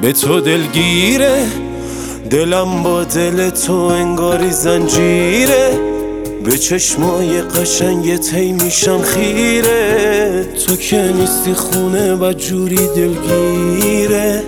به تو دلگیره، دلم با دل تو انگاری زنجیره، به چشمای قشنگت هی میشم خیره. تو که نیستی خونه و جوری دلگیره.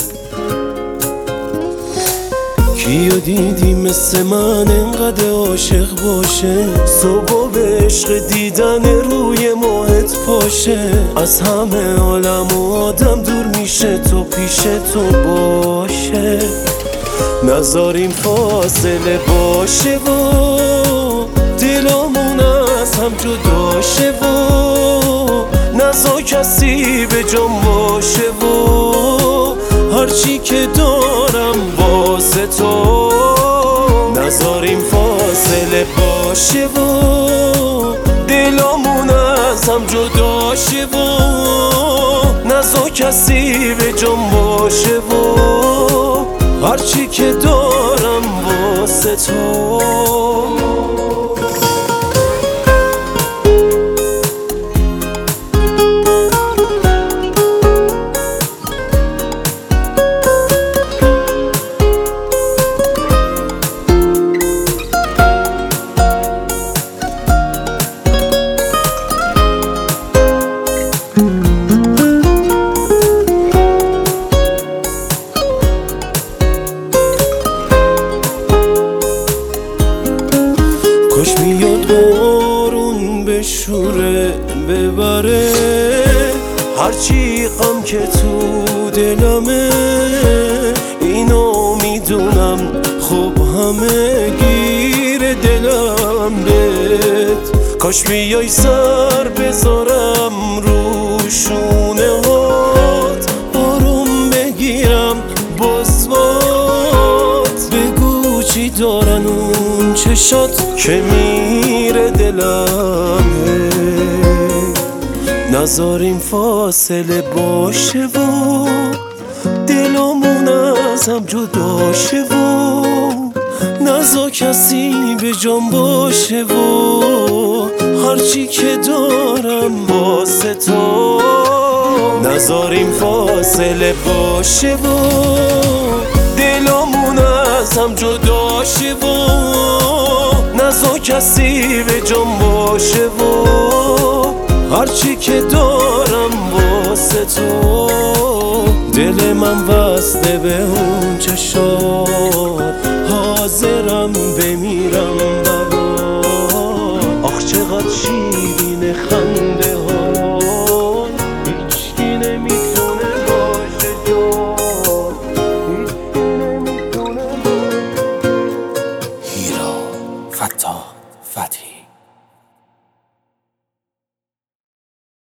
کیو دیدی مثل من انقدر عاشق باشه، صبح به عشق دیدن روی ماهت پاشه. از همه عالم و آدم دور میشه تو پیش تو باشه. نذاریم فاصله باشه و دلامون از هم جدا شه و نذار کسی به جام باشه و هرچی که دارم واسه تو. نذاریم فاصله باشه و دلامون از هم جدا شه و نذار کسی به جام باشه و هرچی که دارم واسه تو. کاش میاد بارون بشوره ببره هرچی غم که تو دلمه. اینو میدونم خب همه گیر دلم بهت. کاش بیای سر بذارم رو شونه هات، آروم بگیرم بسمات. بگو چی دارن اون چشات که میره دلم. نذاریم فاصله باشه و دلمون از هم جدا شه و نذار کسی به جام باشه و هرچی که دارم واسه تو. نذاریم فاصله باشه و دلمون از هم جدا شه و نذار کسی به جام باشه و هرچی که دارم واسه تو. دل من وصله به اون چشات، حاضرم بمیرم برات. آخ چقدر شیرین خنده ها، هیچکی نمیتونه باشه جات، هیچکی نمیتونه باشه. هیرا فتاح فتحی.